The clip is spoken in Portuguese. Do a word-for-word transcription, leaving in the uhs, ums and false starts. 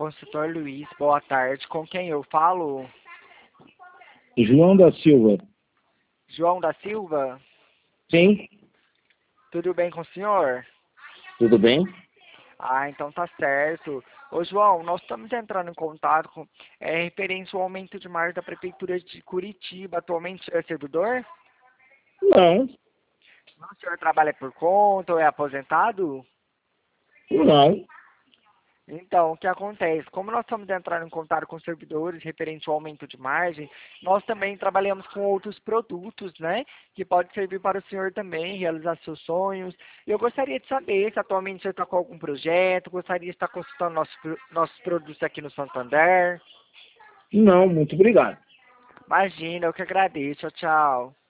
Consultor Luiz, boa tarde. Com quem eu falo? João da Silva. João da Silva? Sim, Tudo bem com o senhor? tudo bem? Ah, então tá certo. Ô João, nós estamos entrando em contato com é, referente ao aumento de margem da Prefeitura de Curitiba. Atualmente o senhor é servidor? Não, O senhor trabalha por conta ou é aposentado? não. Então, o que acontece? Como nós estamos entrando em contato com servidores referente ao aumento de margem, nós também trabalhamos com outros produtos, né? Que pode servir para o senhor também realizar seus sonhos. E eu gostaria de saber se atualmente o senhor está com algum projeto, gostaria de estar consultando nossos, pro- nossos produtos aqui no Santander. Não, muito obrigado. Imagina, eu que agradeço. Tchau, tchau.